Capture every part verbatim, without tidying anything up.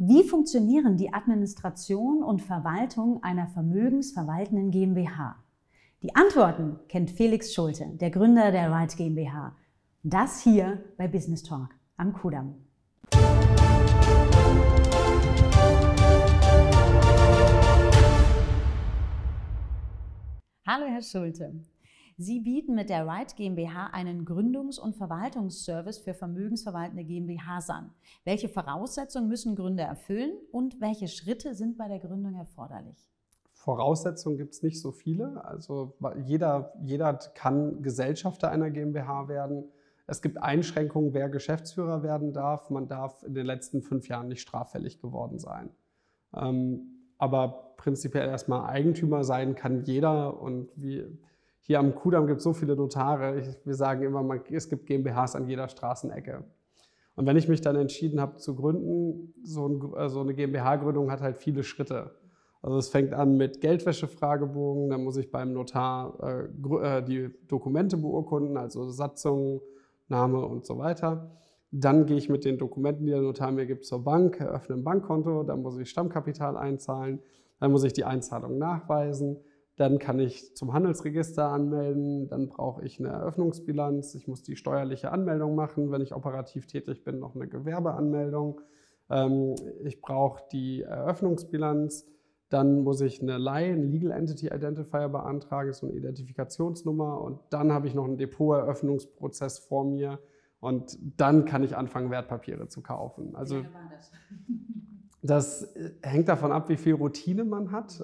Wie funktionieren die Administration und Verwaltung einer vermögensverwaltenden GmbH? Die Antworten kennt Felix Schulte, der Gründer der Right GmbH. Das hier bei Business Talk am Kudamm. Hallo Herr Schulte. Sie bieten mit der Right GmbH einen Gründungs- und Verwaltungsservice für vermögensverwaltende GmbHs an. Welche Voraussetzungen müssen Gründer erfüllen und welche Schritte sind bei der Gründung erforderlich? Voraussetzungen gibt es nicht so viele. Also jeder, jeder kann Gesellschafter einer GmbH werden. Es gibt Einschränkungen, wer Geschäftsführer werden darf. Man darf in den letzten fünf Jahren nicht straffällig geworden sein. Ähm, aber prinzipiell erstmal Eigentümer sein kann jeder. Und wie hier am Kudamm gibt es so viele Notare. Ich, wir sagen immer, man, es gibt GmbHs an jeder Straßenecke. Und wenn ich mich dann entschieden habe zu gründen, so, ein, so eine GmbH-Gründung hat halt viele Schritte. Also es fängt an mit Geldwäsche-Fragebogen, dann muss ich beim Notar äh, die Dokumente beurkunden, also Satzung, Name und so weiter. Dann gehe ich mit den Dokumenten, die der Notar mir gibt, zur Bank, eröffne ein Bankkonto, dann muss ich Stammkapital einzahlen, dann muss ich die Einzahlung nachweisen. Dann kann ich zum Handelsregister anmelden, dann brauche ich eine Eröffnungsbilanz, ich muss die steuerliche Anmeldung machen, wenn ich operativ tätig bin, noch eine Gewerbeanmeldung. Ich brauche die Eröffnungsbilanz, dann muss ich eine L I, einen Legal Entity Identifier beantragen, so eine Identifikationsnummer, und dann habe ich noch einen Depoteröffnungsprozess vor mir und dann kann ich anfangen, Wertpapiere zu kaufen. Also, wie lange war das? Das hängt davon ab, wie viel Routine man hat.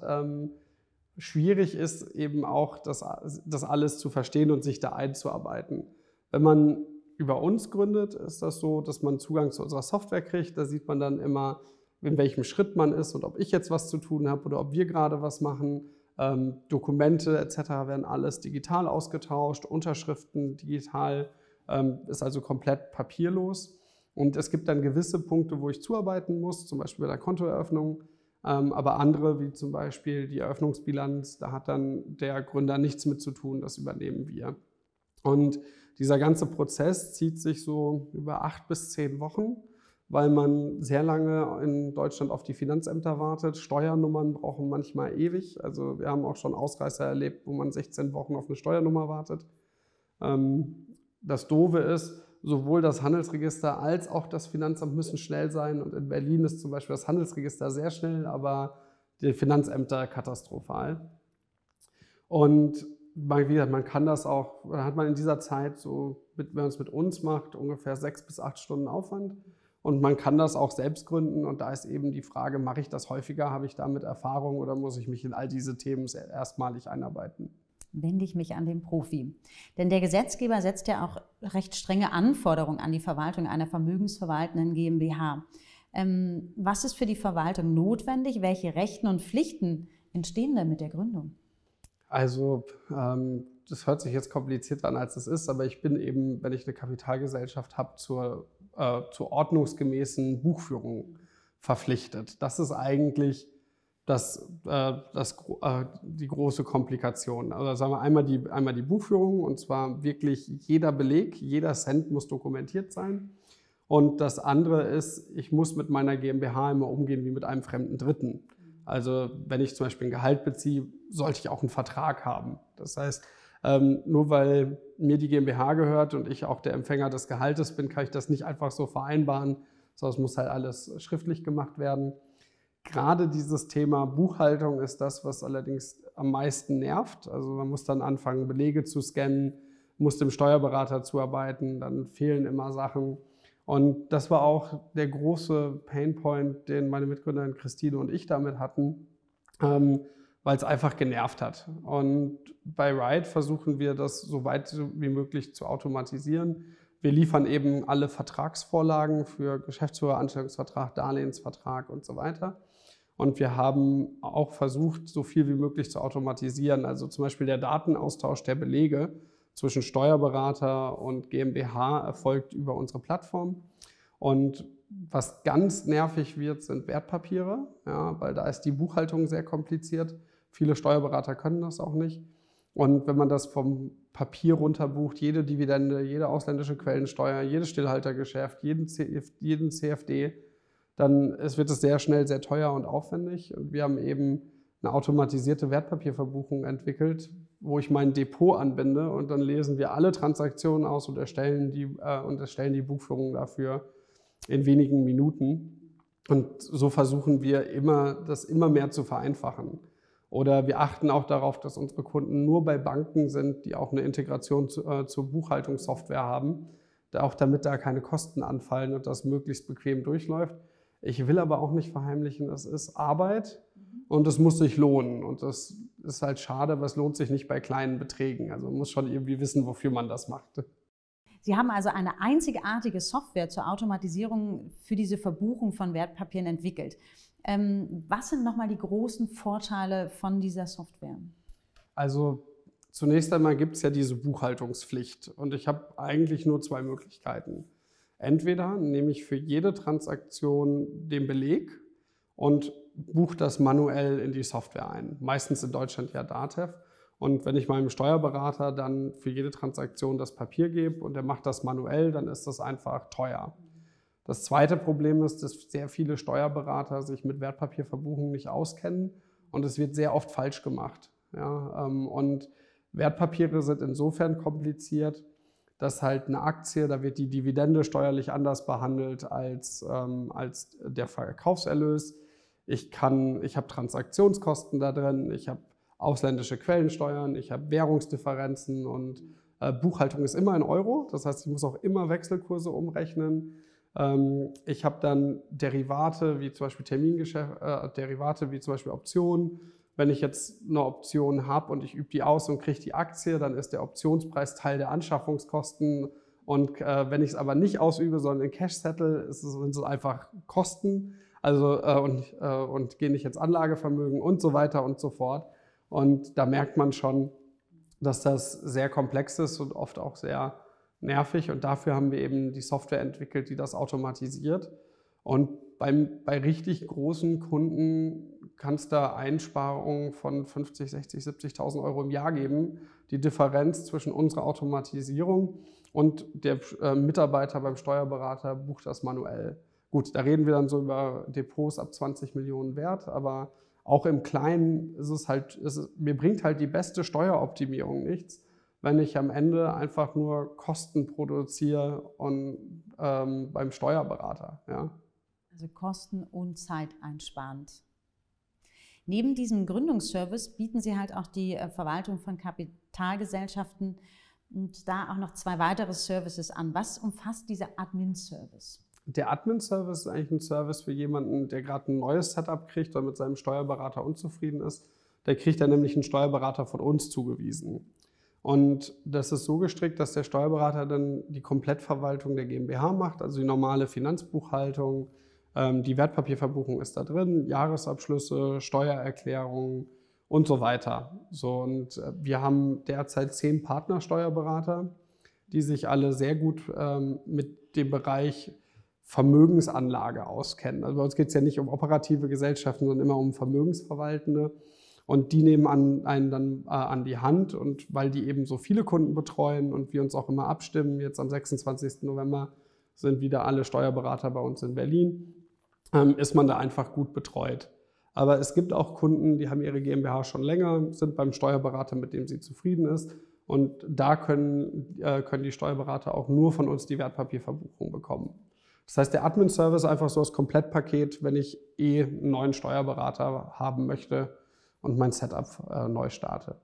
Schwierig ist eben auch, das, das alles zu verstehen und sich da einzuarbeiten. Wenn man über uns gründet, ist das so, dass man Zugang zu unserer Software kriegt. Da sieht man dann immer, in welchem Schritt man ist und ob ich jetzt was zu tun habe oder ob wir gerade was machen. Ähm, Dokumente et cetera werden alles digital ausgetauscht, Unterschriften digital, ähm, ist also komplett papierlos. Und es gibt dann gewisse Punkte, wo ich zuarbeiten muss, zum Beispiel bei der Kontoeröffnung. Ähm, aber andere, wie zum Beispiel die Eröffnungsbilanz, da hat dann der Gründer nichts mit zu tun, das übernehmen wir. Und dieser ganze Prozess zieht sich so über acht bis zehn Wochen, weil man sehr lange in Deutschland auf die Finanzämter wartet. Steuernummern brauchen manchmal ewig. Also wir haben auch schon Ausreißer erlebt, wo man sechzehn Wochen auf eine Steuernummer wartet. Ähm, das Doofe ist, sowohl das Handelsregister als auch das Finanzamt müssen schnell sein. Und in Berlin ist zum Beispiel das Handelsregister sehr schnell, aber die Finanzämter katastrophal. Und wie gesagt, man kann das auch, da hat man in dieser Zeit, so, wenn man es mit uns macht, ungefähr sechs bis acht Stunden Aufwand. Und man kann das auch selbst gründen. Und da ist eben die Frage, mache ich das häufiger, habe ich damit Erfahrung oder muss ich mich in all diese Themen erstmalig einarbeiten? Wende ich mich an den Profi. Denn der Gesetzgeber setzt ja auch recht strenge Anforderungen an die Verwaltung einer vermögensverwaltenden GmbH. Ähm, was ist für die Verwaltung notwendig? Welche Rechten und Pflichten entstehen denn mit der Gründung? Also ähm, das hört sich jetzt komplizierter an, als es ist, aber ich bin eben, wenn ich eine Kapitalgesellschaft habe, zur, äh, zur ordnungsgemäßen Buchführung verpflichtet. Das ist eigentlich Das, äh, das, äh, die große Komplikation. Also sagen wir einmal die, einmal die Buchführung, und zwar wirklich jeder Beleg, jeder Cent muss dokumentiert sein. Und das andere ist, ich muss mit meiner GmbH immer umgehen wie mit einem fremden Dritten. Also wenn ich zum Beispiel ein Gehalt beziehe, sollte ich auch einen Vertrag haben. Das heißt, ähm, nur weil mir die GmbH gehört und ich auch der Empfänger des Gehaltes bin, kann ich das nicht einfach so vereinbaren, sondern es muss halt alles schriftlich gemacht werden. Gerade dieses Thema Buchhaltung ist das, was allerdings am meisten nervt. Also man muss dann anfangen, Belege zu scannen, muss dem Steuerberater zuarbeiten, dann fehlen immer Sachen. Und das war auch der große Painpoint, den meine Mitgründerin Christine und ich damit hatten, ähm, weil es einfach genervt hat. Und bei Right versuchen wir das so weit wie möglich zu automatisieren. Wir liefern eben alle Vertragsvorlagen für Geschäftsführer, Anstellungsvertrag, Darlehensvertrag und so weiter. Und wir haben auch versucht, so viel wie möglich zu automatisieren. Also zum Beispiel der Datenaustausch der Belege zwischen Steuerberater und GmbH erfolgt über unsere Plattform. Und was ganz nervig wird, sind Wertpapiere, ja, weil da ist die Buchhaltung sehr kompliziert. Viele Steuerberater können das auch nicht. Und wenn man das vom Papier runterbucht, jede Dividende, jede ausländische Quellensteuer, jedes Stillhaltergeschäft, jeden, C F, jeden C F D, dann es wird es sehr schnell sehr teuer und aufwendig. Und wir haben eben eine automatisierte Wertpapierverbuchung entwickelt, wo ich mein Depot anbinde und dann lesen wir alle Transaktionen aus und erstellen die, äh, und erstellen die Buchführung dafür in wenigen Minuten. Und so versuchen wir immer, das immer mehr zu vereinfachen. Oder wir achten auch darauf, dass unsere Kunden nur bei Banken sind, die auch eine Integration zu, äh, zur Buchhaltungssoftware haben, auch damit da keine Kosten anfallen und das möglichst bequem durchläuft. Ich will aber auch nicht verheimlichen, es ist Arbeit und es muss sich lohnen. Und das ist halt schade, aber es lohnt sich nicht bei kleinen Beträgen. Also man muss schon irgendwie wissen, wofür man das macht. Sie haben also eine einzigartige Software zur Automatisierung für diese Verbuchung von Wertpapieren entwickelt. Ähm, was sind nochmal die großen Vorteile von dieser Software? Also zunächst einmal gibt es ja diese Buchhaltungspflicht und ich habe eigentlich nur zwei Möglichkeiten. Entweder nehme ich für jede Transaktion den Beleg und buche das manuell in die Software ein. Meistens in Deutschland ja Datev. Und wenn ich meinem Steuerberater dann für jede Transaktion das Papier gebe und er macht das manuell, dann ist das einfach teuer. Das zweite Problem ist, dass sehr viele Steuerberater sich mit Wertpapierverbuchung nicht auskennen und es wird sehr oft falsch gemacht. Ja, und Wertpapiere sind insofern kompliziert, dass halt eine Aktie, da wird die Dividende steuerlich anders behandelt als, ähm, als der Verkaufserlös. Ich kann, ich habe Transaktionskosten da drin, ich habe ausländische Quellensteuern, ich habe Währungsdifferenzen und äh, Buchhaltung ist immer in Euro. Das heißt, ich muss auch immer Wechselkurse umrechnen. Ähm, ich habe dann Derivate wie zum Beispiel Termingeschäft, äh, Derivate wie zum Beispiel Optionen. Wenn ich jetzt eine Option habe und ich übe die aus und kriege die Aktie, dann ist der Optionspreis Teil der Anschaffungskosten. Und äh, wenn ich es aber nicht ausübe, sondern in Cash settle, ist es, sind es einfach Kosten. Also äh, und, äh, und gehe nicht ins Anlagevermögen und so weiter und so fort. Und da merkt man schon, dass das sehr komplex ist und oft auch sehr nervig. Und dafür haben wir eben die Software entwickelt, die das automatisiert. Und beim, bei richtig großen Kunden kann es da Einsparungen von fünfzig, sechzig, siebzigtausend Euro im Jahr geben. Die Differenz zwischen unserer Automatisierung und der äh, Mitarbeiter beim Steuerberater bucht das manuell. Gut, da reden wir dann so über Depots ab zwanzig Millionen wert, aber auch im Kleinen ist es halt, ist es, mir bringt halt die beste Steueroptimierung nichts, wenn ich am Ende einfach nur Kosten produziere und, ähm, beim Steuerberater. Ja. Also Kosten- und Zeiteinsparend. Neben diesem Gründungsservice bieten Sie halt auch die Verwaltung von Kapitalgesellschaften und da auch noch zwei weitere Services an. Was umfasst dieser Admin-Service? Der Admin-Service ist eigentlich ein Service für jemanden, der gerade ein neues Setup kriegt oder mit seinem Steuerberater unzufrieden ist. Der kriegt dann nämlich einen Steuerberater von uns zugewiesen. Und das ist so gestrickt, dass der Steuerberater dann die Komplettverwaltung der GmbH macht, also die normale Finanzbuchhaltung, ähm, die Wertpapierverbuchung ist da drin, Jahresabschlüsse, Steuererklärungen und so weiter. So, und wir haben derzeit zehn Partnersteuerberater, die sich alle sehr gut ähm, mit dem Bereich Vermögensanlage auskennen. Also bei uns geht es ja nicht um operative Gesellschaften, sondern immer um Vermögensverwaltende. Und die nehmen an, einen dann äh, an die Hand. Und weil die eben so viele Kunden betreuen und wir uns auch immer abstimmen, jetzt am sechsundzwanzigsten November sind wieder alle Steuerberater bei uns in Berlin, ähm, ist man da einfach gut betreut. Aber es gibt auch Kunden, die haben ihre GmbH schon länger, sind beim Steuerberater, mit dem sie zufrieden ist. Und da können, äh, können die Steuerberater auch nur von uns die Wertpapierverbuchung bekommen. Das heißt, der Admin-Service ist einfach so das Komplettpaket, wenn ich eh einen neuen Steuerberater haben möchte und mein Setup äh, neu starte.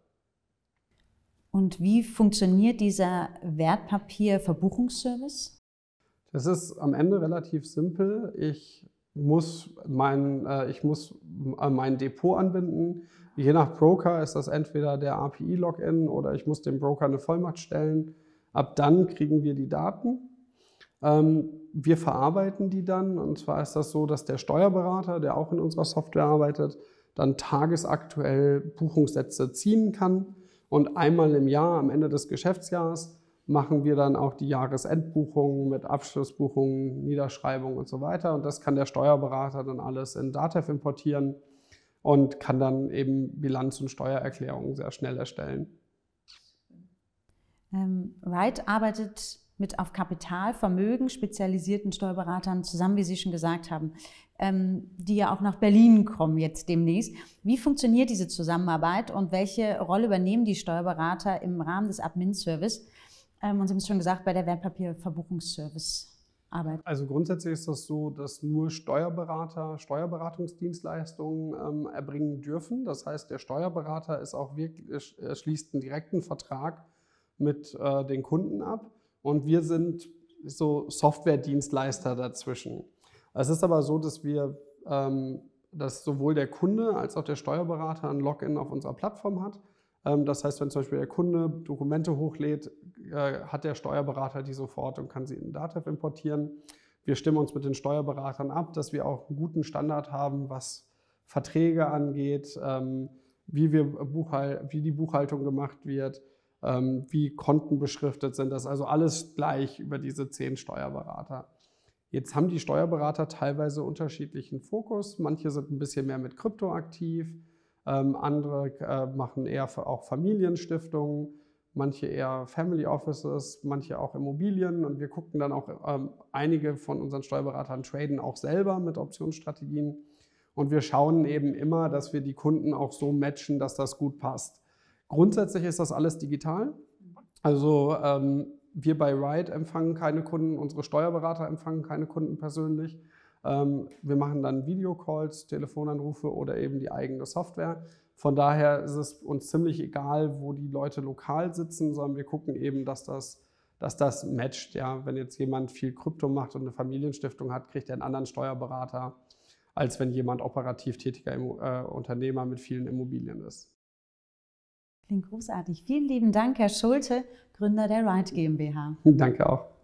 Und wie funktioniert dieser Wertpapierverbuchungsservice? Das ist am Ende relativ simpel. Ich muss mein, äh, ich muss mein Depot anbinden. Je nach Broker ist das entweder der A P I-Login oder ich muss dem Broker eine Vollmacht stellen. Ab dann kriegen wir die Daten. Ähm, wir verarbeiten die dann, und zwar ist das so, dass der Steuerberater, der auch in unserer Software arbeitet, dann tagesaktuell Buchungssätze ziehen kann. Und einmal im Jahr, am Ende des Geschäftsjahres, machen wir dann auch die Jahresendbuchungen mit Abschlussbuchungen, Niederschreibungen und so weiter. Und das kann der Steuerberater dann alles in Datev importieren und kann dann eben Bilanz- und Steuererklärungen sehr schnell erstellen. Ähm, Right arbeitet mit auf Kapital, Vermögen spezialisierten Steuerberatern zusammen, wie Sie schon gesagt haben, ähm, die ja auch nach Berlin kommen jetzt demnächst. Wie funktioniert diese Zusammenarbeit und welche Rolle übernehmen die Steuerberater im Rahmen des Admin-Service? Ähm, und Sie haben es schon gesagt, bei der Wertpapierverbuchungsservice-Arbeit. Also grundsätzlich ist das so, dass nur Steuerberater Steuerberatungsdienstleistungen ähm, erbringen dürfen. Das heißt, der Steuerberater ist auch wirklich, er schließt einen direkten Vertrag mit äh, den Kunden ab. Und wir sind so Software-Dienstleister dazwischen. Es ist aber so, dass wir, ähm, dass sowohl der Kunde als auch der Steuerberater ein Login auf unserer Plattform hat. Ähm, das heißt, wenn zum Beispiel der Kunde Dokumente hochlädt, äh, hat der Steuerberater die sofort und kann sie in Datev importieren. Wir stimmen uns mit den Steuerberatern ab, dass wir auch einen guten Standard haben, was Verträge angeht, ähm, wie, wir Buchhal- wie die Buchhaltung gemacht wird, wie Konten beschriftet sind, das ist also alles gleich über diese zehn Steuerberater. Jetzt haben die Steuerberater teilweise unterschiedlichen Fokus. Manche sind ein bisschen mehr mit Krypto aktiv, ähm, andere äh, machen eher auch Familienstiftungen, manche eher Family Offices, manche auch Immobilien. Und wir gucken dann auch, ähm, einige von unseren Steuerberatern traden auch selber mit Optionsstrategien. Und wir schauen eben immer, dass wir die Kunden auch so matchen, dass das gut passt. Grundsätzlich ist das alles digital. Also ähm, wir bei Ride empfangen keine Kunden, unsere Steuerberater empfangen keine Kunden persönlich. Ähm, wir machen dann Videocalls, Telefonanrufe oder eben die eigene Software. Von daher ist es uns ziemlich egal, wo die Leute lokal sitzen, sondern wir gucken eben, dass das, dass das matcht. Ja? Wenn jetzt jemand viel Krypto macht und eine Familienstiftung hat, kriegt er einen anderen Steuerberater, als wenn jemand operativ tätiger äh, Unternehmer mit vielen Immobilien ist. Klingt großartig. Vielen lieben Dank, Herr Schulte, Gründer der Ride GmbH. Danke auch.